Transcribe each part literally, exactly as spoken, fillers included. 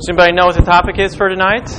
Does anybody know what the topic is for tonight?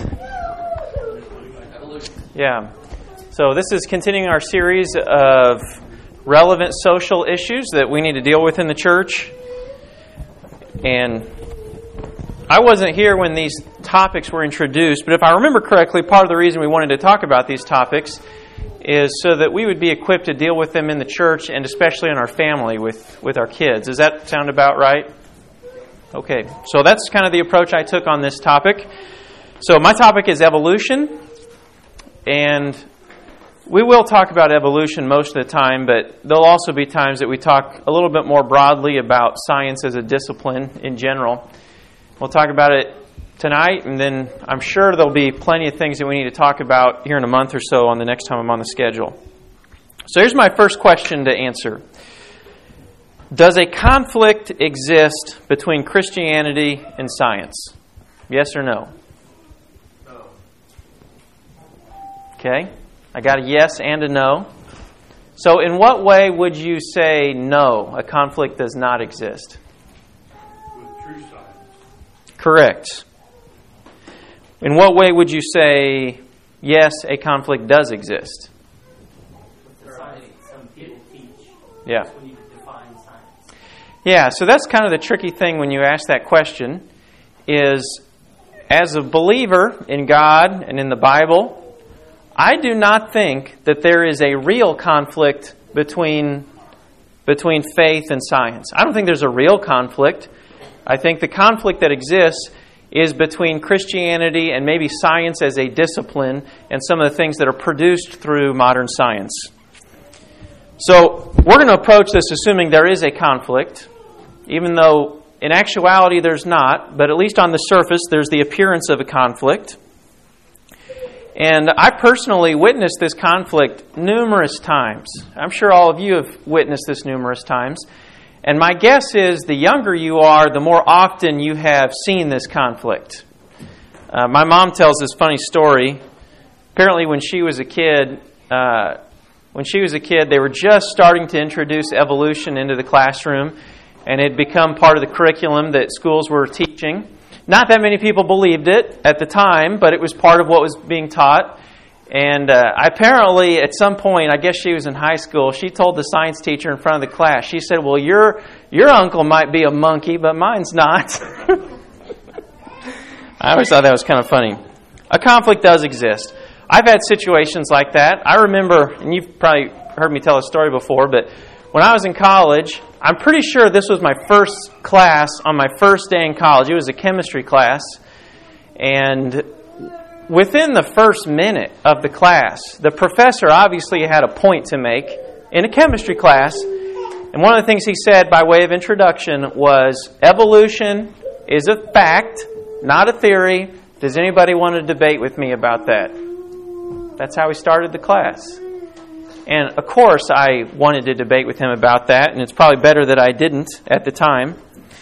Yeah. So this is continuing our series of relevant social issues that we need to deal with in the church. And I wasn't here when these topics were introduced, but if I remember correctly, part of the reason we wanted to talk about these topics is so that we would be equipped to deal with them in the church and especially in our family with, with our kids. Does that sound about right? Okay, so that's kind of the approach I took on this topic. So my topic is evolution, and we will talk about evolution most of the time, but there'll also be times that we talk a little bit more broadly about science as a discipline in general. We'll talk about it tonight, and then I'm sure there'll be plenty of things that we need to talk about here in a month or so on the next time I'm on the schedule. So here's my first question to answer. Does a conflict exist between Christianity and science? Yes or no? No. Okay. I got a yes and a no. So in what way would you say no, a conflict does not exist? With true science. Correct. In what way would you say yes, a conflict does exist? The science some people teach. Yeah. That's when you define science. Yeah, so that's kind of the tricky thing when you ask that question is, as a believer in God and in the Bible, I do not think that there is a real conflict between, between faith and science. I don't think there's a real conflict. I think the conflict that exists is between Christianity and maybe science as a discipline and some of the things that are produced through modern science. So we're going to approach this assuming there is a conflict, even though in actuality there's not, but at least on the surface there's the appearance of a conflict. And I personally witnessed this conflict numerous times. I'm sure all of you have witnessed this numerous times. And my guess is the younger you are, the more often you have seen this conflict. Uh, my mom tells this funny story. Apparently when she was a kid, uh, when she was a kid, they were just starting to introduce evolution into the classroom, and it had become part of the curriculum that schools were teaching. Not that many people believed it at the time, but it was part of what was being taught. And uh, apparently, at some point, I guess she was in high school, she told the science teacher in front of the class, she said, well, your your uncle might be a monkey, but mine's not. I always thought that was kind of funny. A conflict does exist. I've had situations like that. I remember, and you've probably heard me tell a story before, but when I was in college, I'm pretty sure this was my first class on my first day in college. It was a chemistry class. And within the first minute of the class, the professor obviously had a point to make in a chemistry class. And one of the things he said by way of introduction was, evolution is a fact, not a theory. Does anybody want to debate with me about that? That's how he started the class. And of course I wanted to debate with him about that, and it's probably better that I didn't at the time.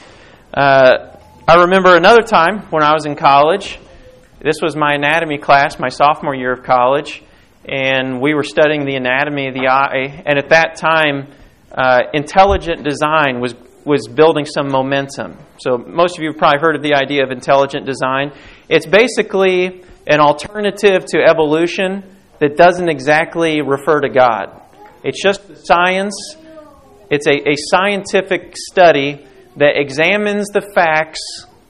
Uh, I remember another time when I was in college. This was my anatomy class, my sophomore year of college, and we were studying the anatomy of the eye. And at that time, uh, intelligent design was was building some momentum. So most of you have probably heard of the idea of intelligent design. It's basically an alternative to evolution that doesn't exactly refer to God. It's just science. It's a, a scientific study that examines the facts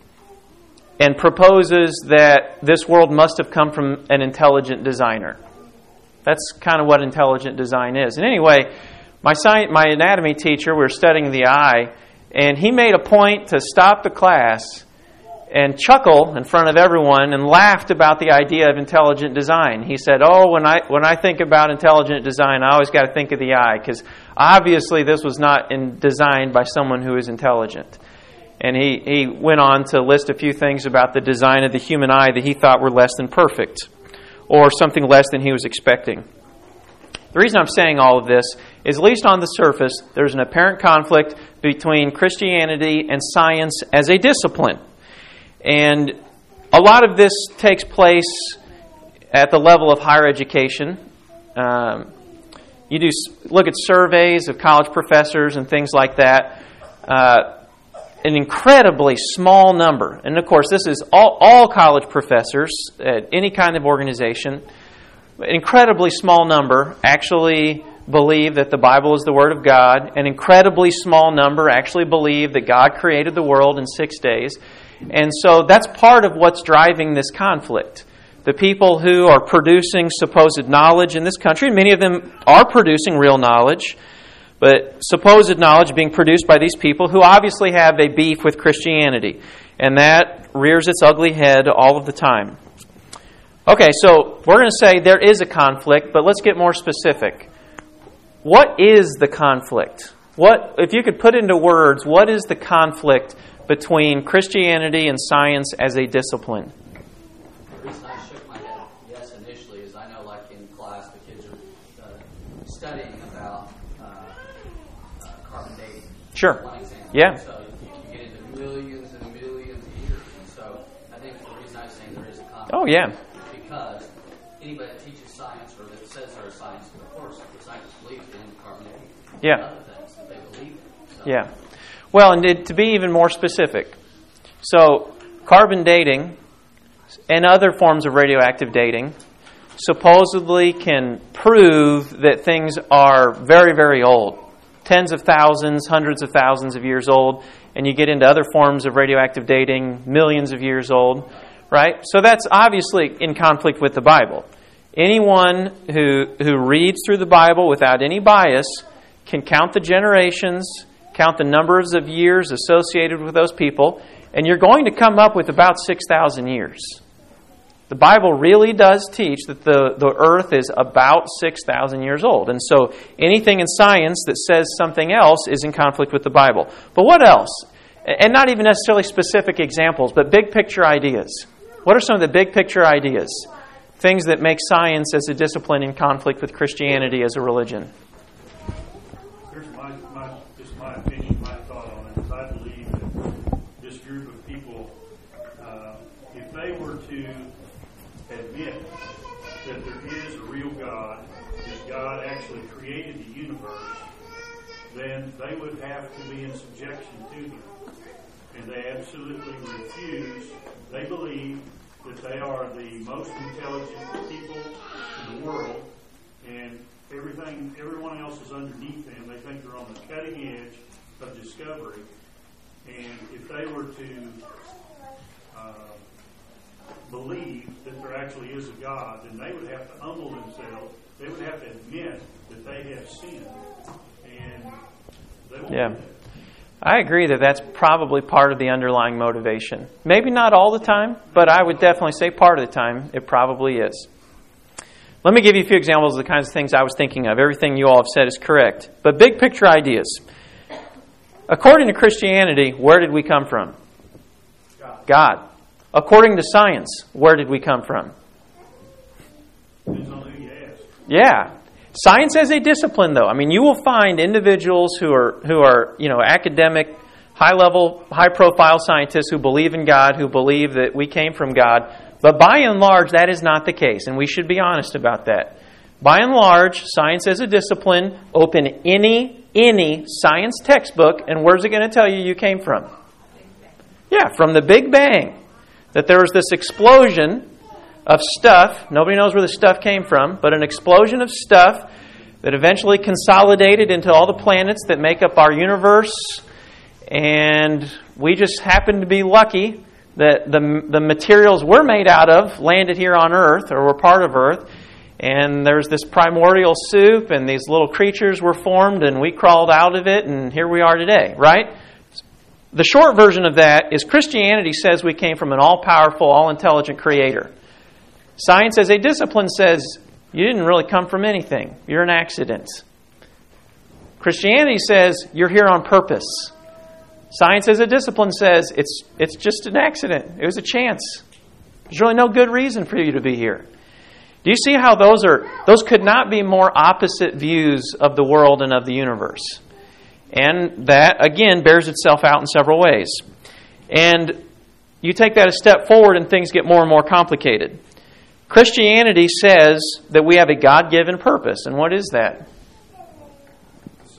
and proposes that this world must have come from an intelligent designer. That's kind of what intelligent design is. And anyway, my science, my anatomy teacher, we were studying the eye, and he made a point to stop the class and chuckle in front of everyone and laughed about the idea of intelligent design. He said, oh, when I when I think about intelligent design, I always got to think of the eye, because obviously this was not in, designed by someone who is intelligent. And he, he went on to list a few things about the design of the human eye that he thought were less than perfect, or something less than he was expecting. The reason I'm saying all of this is, at least on the surface, there's an apparent conflict between Christianity and science as a discipline. And a lot of this takes place at the level of higher education. Um, you do look at surveys of college professors and things like that. Uh, an incredibly small number, and of course this is all, all college professors at any kind of organization, an incredibly small number actually believe that the Bible is the Word of God. An incredibly small number actually believe that God created the world in six days. And so that's part of what's driving this conflict. The people who are producing supposed knowledge in this country, and many of them are producing real knowledge, but supposed knowledge being produced by these people who obviously have a beef with Christianity. And that rears its ugly head all of the time. Okay, so we're going to say there is a conflict, but let's get more specific. What is the conflict? What, if you could put into words, what is the conflict between Christianity and science as a discipline? The reason I shook my head yes initially is I know, like in class, the kids are uh, studying about uh, uh, carbon dating. Sure. One example. Yeah. So you, you get into millions and millions of years, and so I think the reason I'm saying there is a conflict. Oh, yeah. Because anybody that teaches science or that says they're a science, of course, the scientists believe in carbon dating. Yeah. And other things that they believe in. So. Yeah. Well, and to be even more specific, so carbon dating and other forms of radioactive dating supposedly can prove that things are very, very old. Tens of thousands, hundreds of thousands of years old. And you get into other forms of radioactive dating, millions of years old. Right? So that's obviously in conflict with the Bible. Anyone who who reads through the Bible without any bias can count the generations, count the numbers of years associated with those people, and you're going to come up with about six thousand years. The Bible really does teach that the, the earth is about six thousand years old. And so anything in science that says something else is in conflict with the Bible. But what else? And not even necessarily specific examples, but big picture ideas. What are some of the big picture ideas? Things that make science as a discipline in conflict with Christianity as a religion. Here's my, my just my opinion, my thought on it is I believe that this group of people, uh, if they were to admit that there is a real God, that God actually created the universe, then they would have to be in subjection to Him. And they absolutely refuse. They believe that they are the most intelligent people in the world, and everything, everyone else is underneath them. They think they're on the cutting edge of discovery. And if they were to uh, believe that there actually is a God, then they would have to humble themselves. They would have to admit that they have sinned, and they won't Yeah. do that. I agree that that's probably part of the underlying motivation. Maybe not all the time, but I would definitely say part of the time it probably is. Let me give you a few examples of the kinds of things I was thinking of. Everything you all have said is correct. But big picture ideas. According to Christianity, where did we come from? God. God. According to science, where did we come from? Depends on who you ask. Yeah. Science as a discipline, though. I mean, you will find individuals who are, who are, you know, academic, high-level, high-profile scientists who believe in God, who believe that we came from God. But by and large, that is not the case, and we should be honest about that. By and large, science as a discipline, open any, any science textbook, and where's it going to tell you you came from? Yeah, from the Big Bang. That there was this explosion of stuff. Nobody knows where the stuff came from, but an explosion of stuff that eventually consolidated into all the planets that make up our universe. And we just happened to be lucky that the, the materials we're made out of landed here on Earth, or were part of Earth. And there's this primordial soup, and these little creatures were formed, and we crawled out of it, and here we are today, right? The short version of that is Christianity says we came from an all-powerful, all-intelligent Creator. Science as a discipline says you didn't really come from anything. You're an accident. Christianity says you're here on purpose. Science as a discipline says it's it's just an accident. It was a chance. There's really no good reason for you to be here. Do you see how those are those could not be more opposite views of the world and of the universe? And that, again, bears itself out in several ways. And you take that a step forward and things get more and more complicated. Christianity says that we have a God-given purpose. And what is that?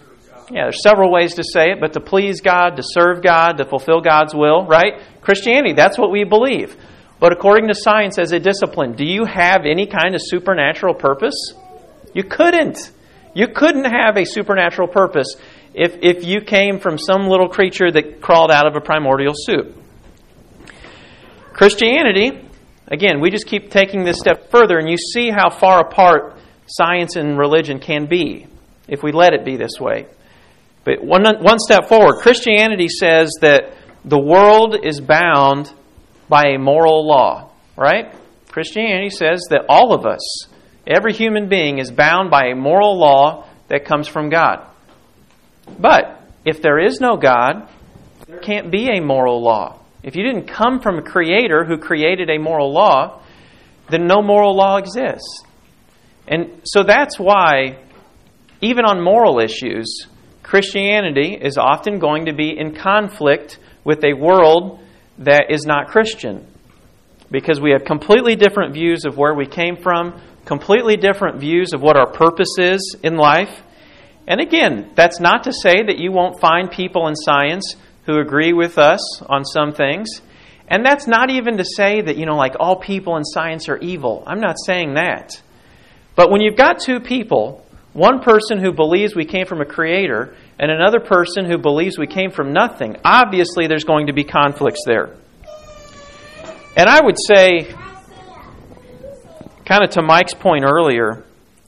Yeah, there's several ways to say it, but to please God, to serve God, to fulfill God's will, right? Christianity, that's what we believe. But according to science as a discipline, do you have any kind of supernatural purpose? You couldn't. You couldn't have a supernatural purpose if, if you came from some little creature that crawled out of a primordial soup. Christianity, again, we just keep taking this step further, and you see how far apart science and religion can be if we let it be this way. But one, one step forward, Christianity says that the world is bound by a moral law, right? Christianity says that all of us, every human being, is bound by a moral law that comes from God. But if there is no God, there can't be a moral law. If you didn't come from a creator who created a moral law, then no moral law exists. And so that's why, even on moral issues, Christianity is often going to be in conflict with a world that is not Christian. Because we have completely different views of where we came from, completely different views of what our purpose is in life. And again, that's not to say that you won't find people in science who agree with us on some things. And that's not even to say that, you know, like all people in science are evil. I'm not saying that. But when you've got two people, one person who believes we came from a creator and another person who believes we came from nothing, obviously there's going to be conflicts there. And I would say, kind of to Mike's point earlier,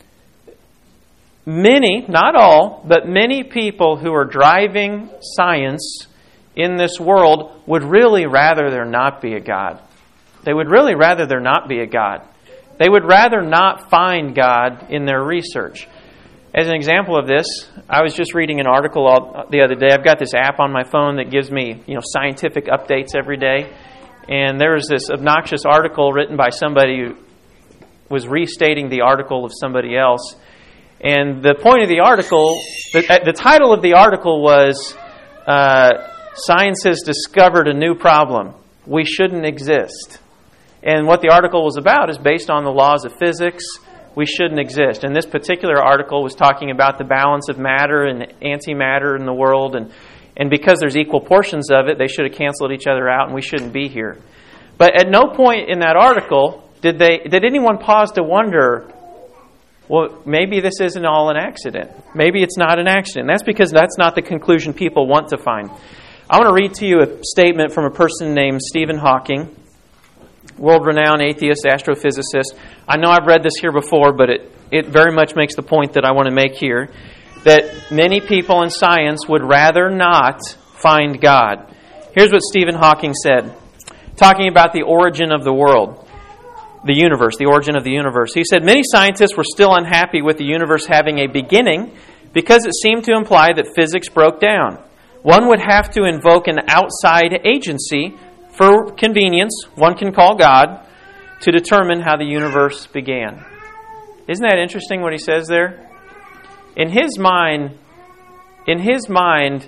many, not all, but many people who are driving science in this world would really rather there not be a God. They would really rather there not be a God. They would rather not find God in their research. As an example of this, I was just reading an article all, the other day. I've got this app on my phone that gives me, you know, scientific updates every day. And there was this obnoxious article written by somebody who was restating the article of somebody else. And the point of the article, the, the title of the article was, uh, Science has discovered a new problem. We shouldn't exist. And what the article was about is based on the laws of physics. We shouldn't exist. And this particular article was talking about the balance of matter and antimatter in the world. And, and because there's equal portions of it, they should have canceled each other out and we shouldn't be here. But at no point in that article did they did anyone pause to wonder, well, maybe this isn't all an accident. Maybe it's not an accident. That's because that's not the conclusion people want to find. I want to read to you a statement from a person named Stephen Hawking, world-renowned atheist, astrophysicist. I know I've read this here before, but it, it very much makes the point that I want to make here, that many people in science would rather not find God. Here's what Stephen Hawking said, talking about the origin of the world, the universe, the origin of the universe. He said, many scientists were still unhappy with the universe having a beginning because it seemed to imply that physics broke down. One would have to invoke an outside agency for convenience, one can call God, to determine how the universe began. Isn't that interesting what he says there? In his mind, in his mind,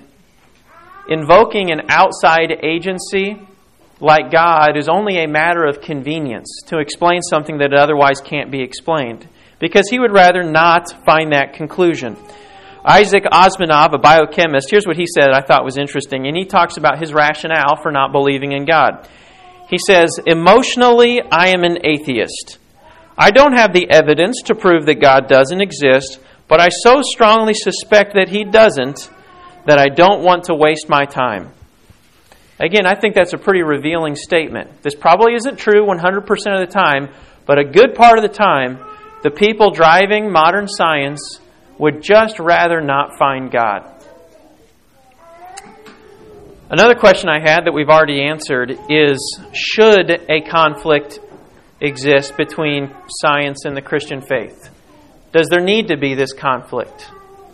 invoking an outside agency like God is only a matter of convenience to explain something that otherwise can't be explained, because he would rather not find that conclusion. Isaac Osmanov, a biochemist, here's what he said I thought was interesting, and he talks about his rationale for not believing in God. He says, emotionally, I am an atheist. I don't have the evidence to prove that God doesn't exist, but I so strongly suspect that He doesn't that I don't want to waste my time. Again, I think that's a pretty revealing statement. This probably isn't true one hundred percent of the time, but a good part of the time, the people driving modern science would just rather not find God. Another question I had that we've already answered is, should a conflict exist between science and the Christian faith? Does there need to be this conflict?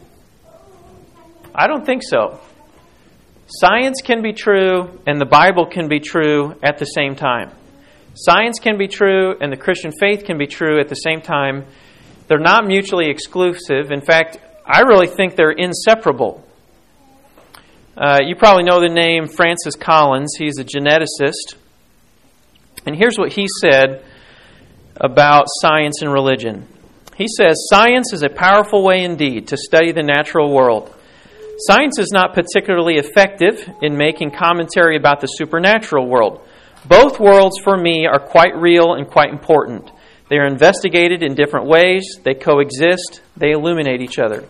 I don't think so. Science can be true and the Bible can be true at the same time. Science can be true and the Christian faith can be true at the same time. They're not mutually exclusive. In fact, I really think they're inseparable. Uh, you probably know the name Francis Collins. He's a geneticist. And here's what he said about science and religion. He says, science is a powerful way indeed to study the natural world. Science is not particularly effective in making commentary about the supernatural world. Both worlds, for me, are quite real and quite important. They are investigated in different ways. They coexist. They illuminate each other.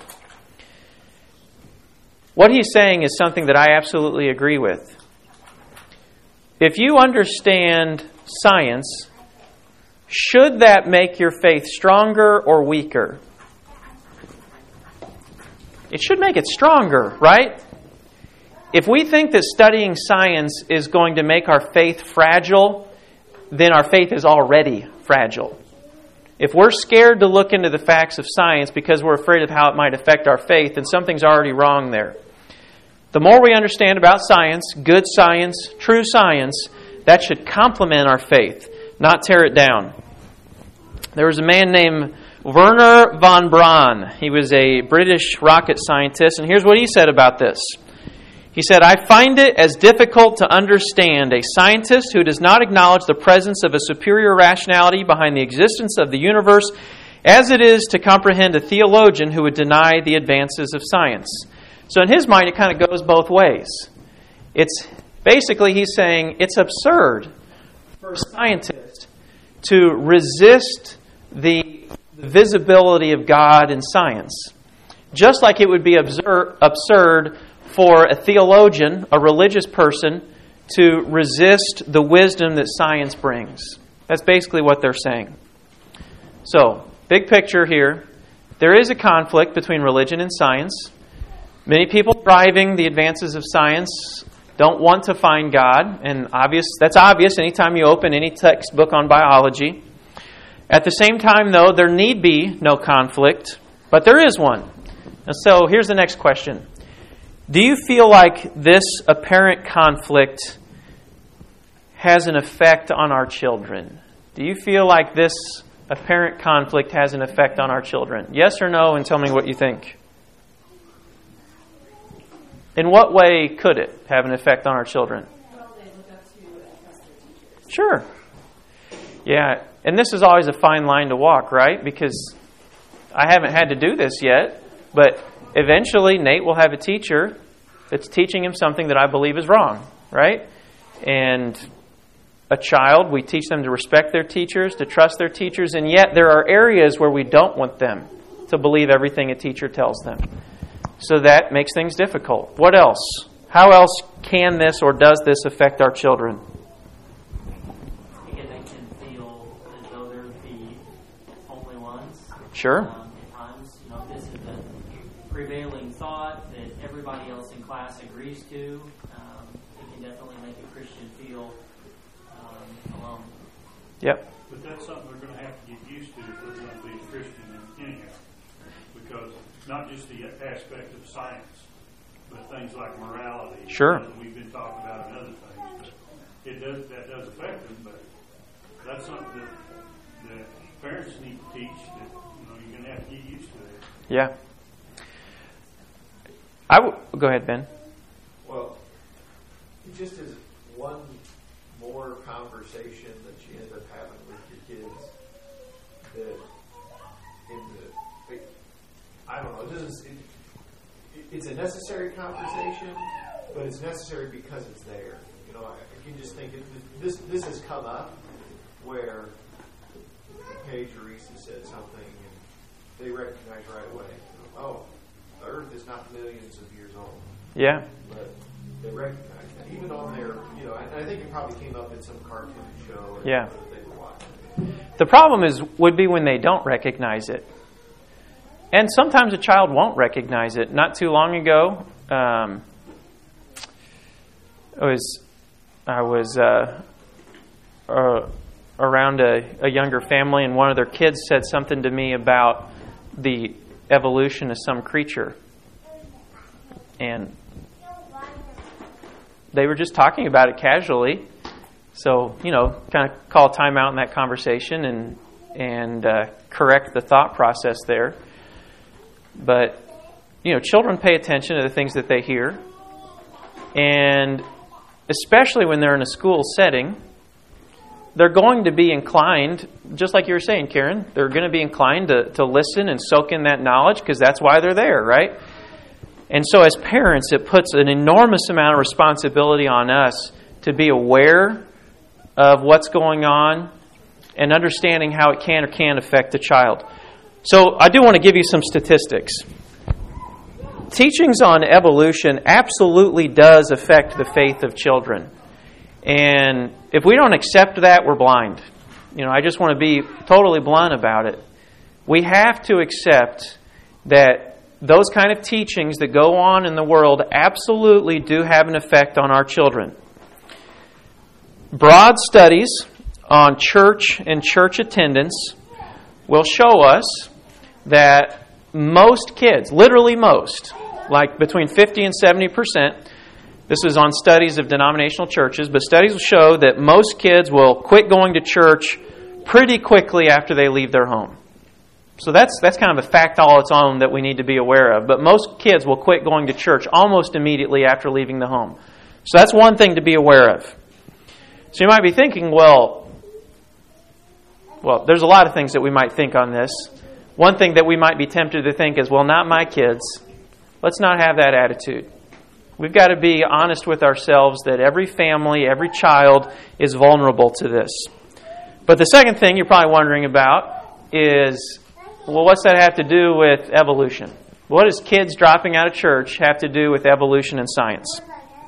What he's saying is something that I absolutely agree with. If you understand science, should that make your faith stronger or weaker? It should make it stronger, right? If we think that studying science is going to make our faith fragile, then our faith is already fragile. If we're scared to look into the facts of science because we're afraid of how it might affect our faith, then something's already wrong there. The more we understand about science, good science, true science, that should complement our faith, not tear it down. There was a man named Wernher von Braun. He was a British rocket scientist, and here's what he said about this. He said, "I find it as difficult to understand a scientist who does not acknowledge the presence of a superior rationality behind the existence of the universe as it is to comprehend a theologian who would deny the advances of science." So in his mind, it kind of goes both ways. It's basically, he's saying, it's absurd for a scientist to resist the visibility of God in science. Just like it would be absurd, absurd for a theologian, a religious person, to resist the wisdom that science brings. That's basically what they're saying. So, big picture here. There is a conflict between religion and science. Many people driving the advances of science don't want to find God, and obvious that's obvious anytime you open any textbook on biology. At the same time, though, there need be no conflict, but there is one. And so here's the next question. Do you feel like this apparent conflict has an effect on our children? Do you feel like this apparent conflict has an effect on our children? Yes or no, and tell me what you think. In what way could it have an effect on our children? Well, they look up to and trust their teachers. Sure. Yeah, and this is always a fine line to walk, right? Because I haven't had to do this yet, but eventually Nate will have a teacher that's teaching him something that I believe is wrong, right? And a child, we teach them to respect their teachers, to trust their teachers, and yet there are areas where we don't want them to believe everything a teacher tells them. So that makes things difficult. What else? How else can this or does this affect our children? It can make them feel as though they're the only ones. Sure. Um, at times, you know, this is the prevailing thought that everybody else in class agrees to. Um, it can definitely make a Christian feel um, alone. Yep. But that's something they're going to have to get used to if they're going to be a Christian in anyhow. Because not just the aspect of science, but things like morality. Sure. That we've been talking about and other things. But it does, that does affect them, but that's something that, that parents need to teach that, you know, you're going to have to get used to that. Yeah. I w- go ahead, Ben. Well, it just is one more conversation that you end up having with your kids that in the I don't know. It doesn't, it, it's a necessary conversation, but it's necessary because it's there. You know, I, I can just think it, this. This has come up where Paige or Reese said something, and they recognize right away. You know, oh, the Earth is not millions of years old. Yeah. But they recognize that, even on their. You know, and I think it probably came up in some cartoon show or Yeah. that they were watching. The problem is would be when they don't recognize it. And sometimes a child won't recognize it. Not too long ago, um, it was I was uh, uh, around a, a younger family, and one of their kids said something to me about the evolution of some creature. And they were just talking about it casually. So, you know, kind of call time out in that conversation and, and uh, correct the thought process there. But, you know, children pay attention to the things that they hear. And especially when they're in a school setting, they're going to be inclined, just like you were saying, Karen, they're going to be inclined to, to listen and soak in that knowledge because that's why they're there, right? And so as parents, it puts an enormous amount of responsibility on us to be aware of what's going on and understanding how it can or can't affect the child. So I do want to give you some statistics. Teachings on evolution absolutely does affect the faith of children. And if we don't accept that, we're blind. You know, I just want to be totally blunt about it. We have to accept that those kind of teachings that go on in the world absolutely do have an effect on our children. Broad studies on church and church attendance will show us that most kids, literally most, like between fifty and seventy percent, this is on studies of denominational churches, but studies will show that most kids will quit going to church pretty quickly after they leave their home. So that's that's kind of a fact all its own that we need to be aware of. But most kids will quit going to church almost immediately after leaving the home. So that's one thing to be aware of. So you might be thinking, well, well, there's a lot of things that we might think on this. One thing that we might be tempted to think is, well, not my kids. Let's not have that attitude. We've got to be honest with ourselves that every family, every child is vulnerable to this. But the second thing you're probably wondering about is, well, what's that have to do with evolution? What does kids dropping out of church have to do with evolution and science?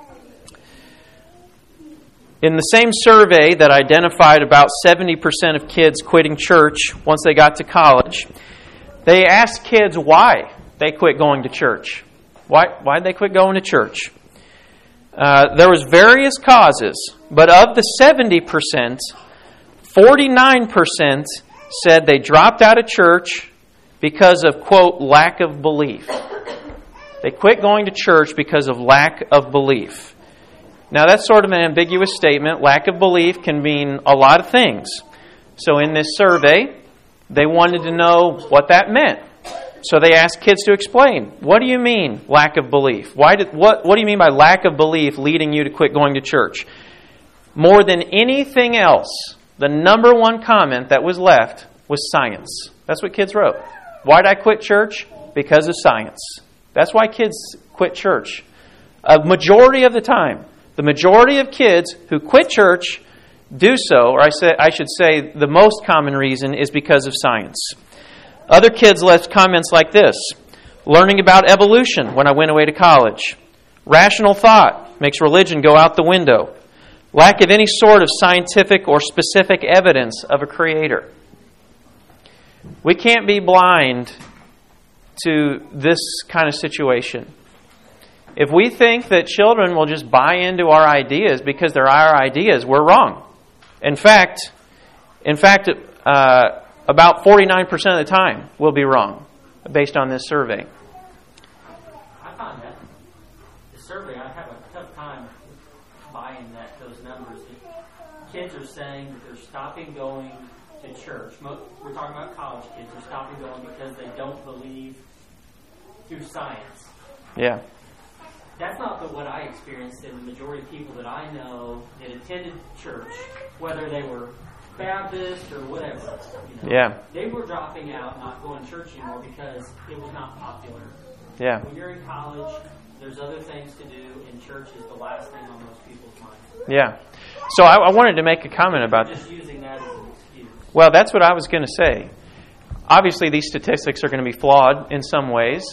In the same survey that identified about seventy percent of kids quitting church once they got to college, they asked kids why they quit going to church. Why why did they quit going to church? Uh, there was various causes, but of the seventy percent, forty-nine percent said they dropped out of church because of, quote, lack of belief. They quit going to church because of lack of belief. Now, that's sort of an ambiguous statement. Lack of belief can mean a lot of things. So in this survey, they wanted to know what that meant. So they asked kids to explain. What do you mean, lack of belief? Why did what what do you mean by lack of belief leading you to quit going to church? More than anything else, the number one comment that was left was science. That's what kids wrote. Why did I quit church? Because of science. That's why kids quit church. A majority of the time, the majority of kids who quit church do so, or I say I should say the most common reason is because of science. Other kids left comments like this: learning about evolution when I went away to college. Rational thought makes religion go out the window. Lack of any sort of scientific or specific evidence of a creator. We can't be blind to this kind of situation. If we think that children will just buy into our ideas because they're our ideas, we're wrong. In fact, in fact, uh, about forty-nine percent of the time we'll be wrong based on this survey. I find that the survey, I have a tough time buying that those numbers. The kids are saying that they're stopping going to church. We're talking about college kids. They're stopping going because they don't believe through science. Yeah. That's not the, what I experienced in the majority of people that I know that attended church, whether they were Baptist or whatever. You know, yeah. They were dropping out, not going to church anymore because it was not popular. Yeah. When you're in college, there's other things to do, and church is the last thing on most people's minds. Yeah. So I, I wanted to make a comment about just using that as an excuse. Well, that's what I was going to say. Obviously, these statistics are going to be flawed in some ways.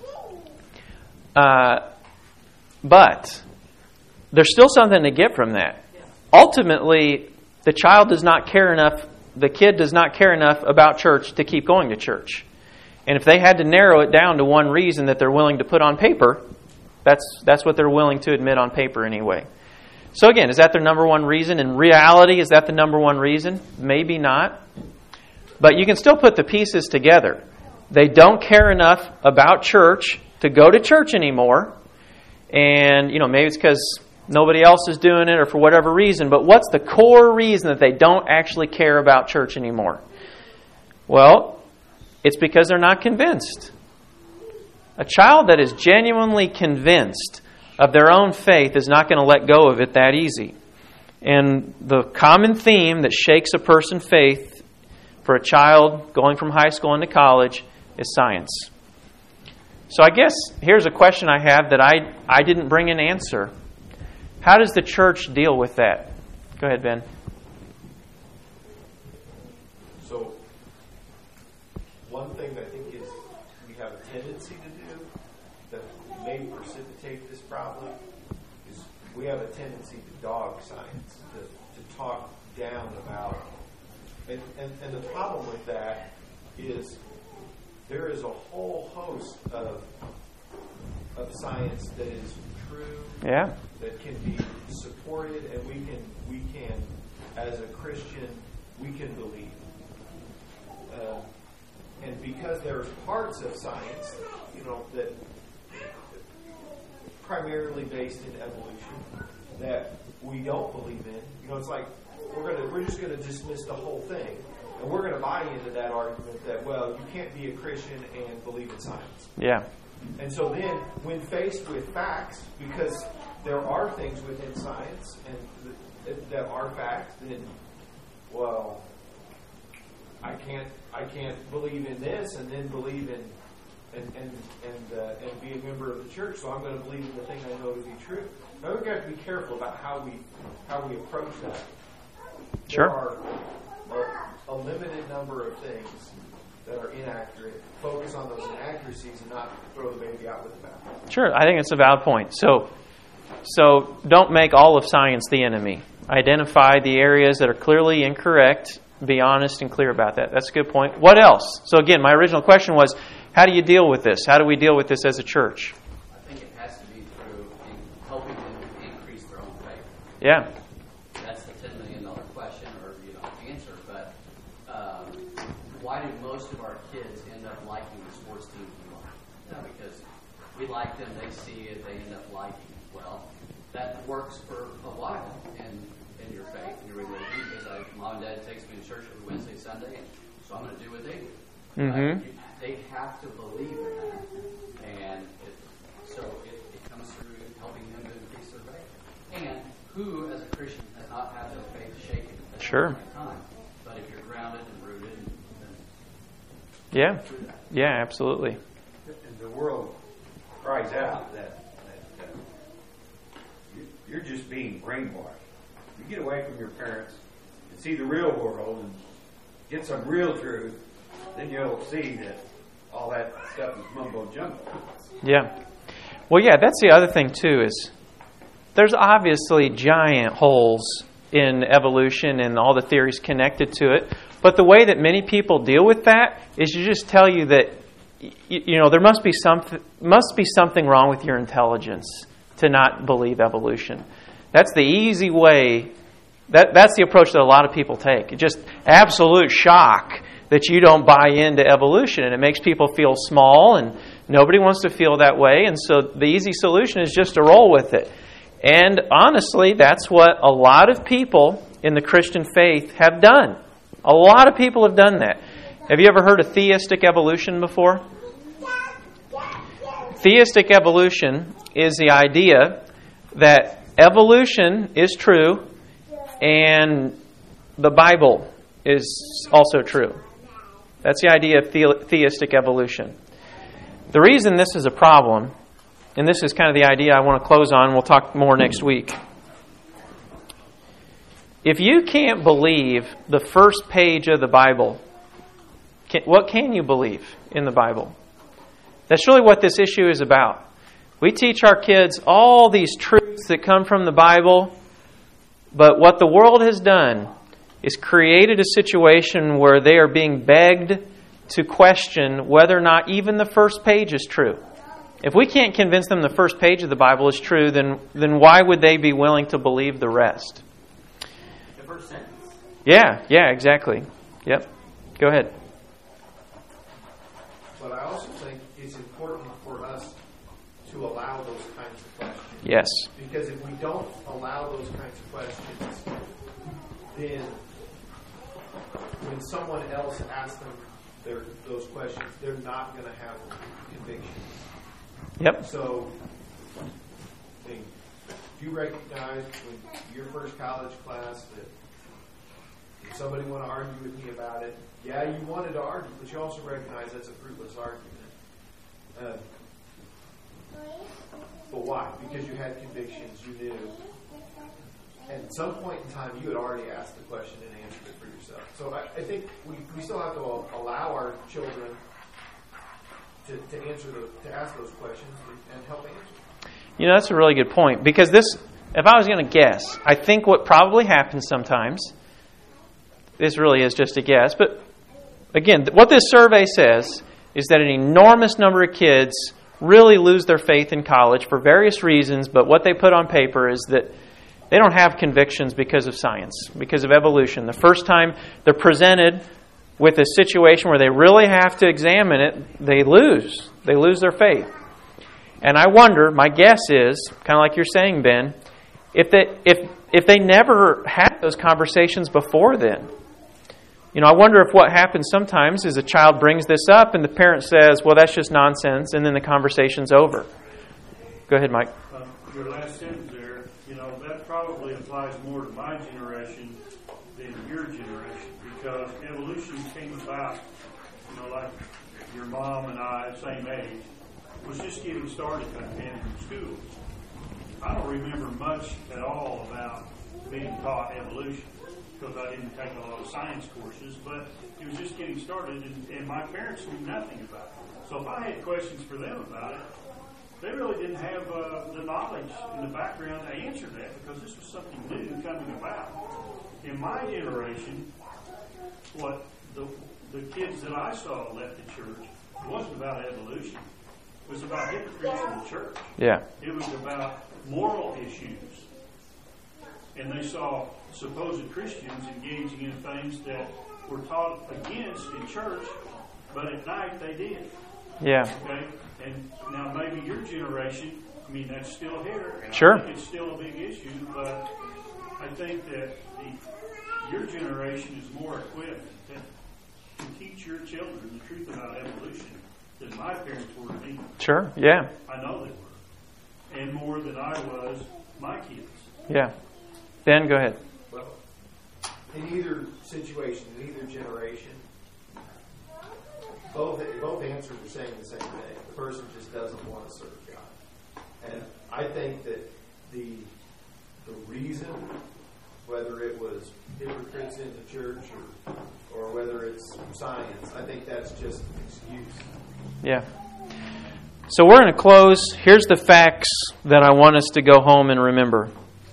Uh, but there's still something to get from that. Yeah. Ultimately, the child does not care enough, the kid does not care enough about church to keep going to church. And if they had to narrow it down to one reason that they're willing to put on paper, that's that's what they're willing to admit on paper anyway. So again, is that their number one reason? In reality, is that the number one reason? Maybe not. But you can still put the pieces together. They don't care enough about church to go to church anymore. And, you know, maybe it's because nobody else is doing it or for whatever reason. But what's the core reason that they don't actually care about church anymore? Well, it's because they're not convinced. A child that is genuinely convinced of their own faith is not going to let go of it that easy. And the common theme that shakes a person's faith for a child going from high school into college is science. So I guess here's a question I have that I, I didn't bring an answer. How does the church deal with that? Go ahead, Ben. So, one thing that I think is we have a tendency to do that may precipitate this problem is we have a tendency to dog science, to, to talk down about. And, and, and the problem with that is there is a whole host of of science that is true, yeah, that can be supported, and we can we can, as a Christian, we can believe. Uh, and because there's parts of science, you know, that primarily based in evolution that we don't believe in. You know, it's like we're gonna we're just gonna dismiss the whole thing. And we're going to buy into that argument that, well, you can't be a Christian and believe in science. Yeah. And so then, when faced with facts, because there are things within science and th- that are facts, then, well, I can't, I can't believe in this and then believe in and and and, uh, and be a member of the church. So I'm going to believe in the thing I know to be true. Now we've got to be careful about how we how we approach that. Sure. There are a, a limited number of things that are inaccurate. Focus on those inaccuracies and not throw the baby out with the bathwater. Sure, I think it's a valid point. So, so don't make all of science the enemy. Identify the areas that are clearly incorrect. Be honest and clear about that. That's a good point. What else? So again, my original question was, how do you deal with this? How do we deal with this as a church? I think it has to be through in helping them increase their own faith. Yeah. That's the ten million dollars question, or you know, answer. But um, why do most of our kids end up liking the sports teams we like? No, because we like them, they see it, they end up liking it. Well, that works for a while in in your faith, in your religion, because I, mom and dad takes me to church every Wednesday, Sunday, and so I'm going to do what they do. Mm-hmm. Uh, they have to believe in that, and it, so it, it comes through helping them to increase their faith. And who, as a Christian, has not had their faith shaken at Sure. that time? But if you're grounded and rooted, then Yeah. Yeah, absolutely. And the world cries out that, that uh, you, you're just being brainwashed. You get away from your parents and see the real world and get some real truth, then you'll see that all that stuff is mumbo jumbo. Yeah. Well, yeah, that's the other thing, too, is there's obviously giant holes in evolution and all the theories connected to it. But the way that many people deal with that is you just tell you that, you, you know, there must be something, must be something wrong with your intelligence to not believe evolution. That's the easy way. That that's the approach that a lot of people take. Just absolute shock that you don't buy into evolution, and it makes people feel small, and nobody wants to feel that way. And so the easy solution is just to roll with it. And honestly, that's what a lot of people in the Christian faith have done. A lot of people have done that. Have you ever heard of theistic evolution before? Theistic evolution is the idea that evolution is true and the Bible is also true. That's the idea of the- theistic evolution. The reason this is a problem, and this is kind of the idea I want to close on, we'll talk more next week. If you can't believe the first page of the Bible, can, what can you believe in the Bible? That's really what this issue is about. We teach our kids all these truths that come from the Bible, but what the world has done is created a situation where they are being begged to question whether or not even the first page is true. If we can't convince them the first page of the Bible is true, then then why would they be willing to believe the rest? The first sentence. Yeah, yeah, exactly. Yep. Go ahead. But I also think it's important for us to allow those kinds of questions. Yes. Because if we don't allow those kinds of questions, then when someone else asks them their, those questions, they're not going to have conviction. Yep. So, I mean, you recognize when your first college class that if somebody want to argue with me about it, yeah, you wanted to argue, but you also recognize that's a fruitless argument. Uh, But why? Because you had convictions, you knew. And at some point in time, you had already asked the question and answered it for yourself. So I, I think we, we still have to allow our children to, to answer the, to ask those questions and, and help answer. You know, that's a really good point. Because this, if I was going to guess, I think what probably happens sometimes, this really is just a guess, but again, what this survey says is that an enormous number of kids really lose their faith in college for various reasons, but what they put on paper is that they don't have convictions because of science, because of evolution. The first time they're presented with a situation where they really have to examine it, they lose. They lose their faith. And I wonder, my guess is, kind of like you're saying, Ben, if they, if, if they never had those conversations before then. You know, I wonder if what happens sometimes is a child brings this up and the parent says, well, that's just nonsense, and then the conversation's over. Go ahead, Mike. Uh, your last sentence there, you know, that probably applies more to my generation than your generation, because evolution came about, you know, like your mom and I, same age, was just getting started back then in schools. I don't remember much at all about being taught evolution, because I didn't take a lot of science courses, but it was just getting started, and, and my parents knew nothing about it. So if I had questions for them about it, they really didn't have uh, the knowledge in the background to answer that, because this was something new coming about. In my generation, what the, the kids that I saw left the church, it wasn't about evolution. It was about hypocrites in the church. Yeah. It was about moral issues. And they saw supposed Christians engaging in things that were taught against in church, but at night they did. Yeah. Okay? And now maybe your generation, I mean, that's still here. And Sure. I think it's still a big issue, but I think that the, your generation is more equipped to, to teach your children the truth about evolution than my parents were to me. Sure, yeah. I know they were. And more than I was my kids. Yeah. Ben, go ahead. Well, in either situation, in either generation, both both answers are saying the same thing. The person just doesn't want to serve God. And I think that the the reason, whether it was hypocrites in the church or or whether it's science, I think that's just an excuse. Yeah. So we're going to close. Here's the facts that I want us to go home and remember.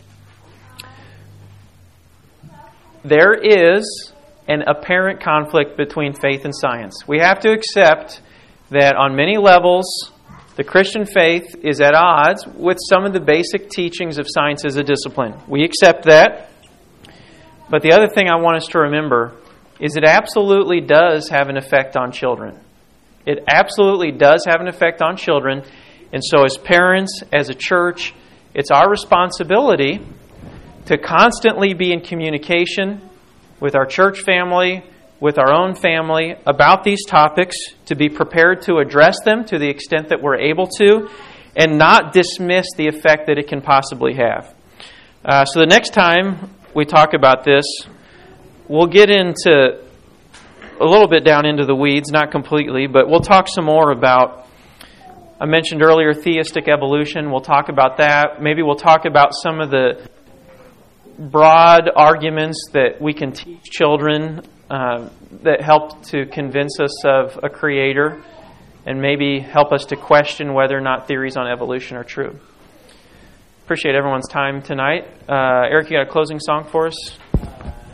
There is an apparent conflict between faith and science. We have to accept that on many levels, the Christian faith is at odds with some of the basic teachings of science as a discipline. We accept that. But the other thing I want us to remember is it absolutely does have an effect on children. It absolutely does have an effect on children. And so as parents, as a church, it's our responsibility to constantly be in communication with our church family, with our own family, about these topics, to be prepared to address them to the extent that we're able to, and not dismiss the effect that it can possibly have. Uh, so the next time we talk about this, we'll get into a little bit down into the weeds, not completely, but we'll talk some more about, I mentioned earlier, theistic evolution. We'll talk about that. Maybe we'll talk about some of the broad arguments that we can teach children uh, that help to convince us of a creator and maybe help us to question whether or not theories on evolution are true. Appreciate everyone's time tonight. Uh, Eric, you got a closing song for us?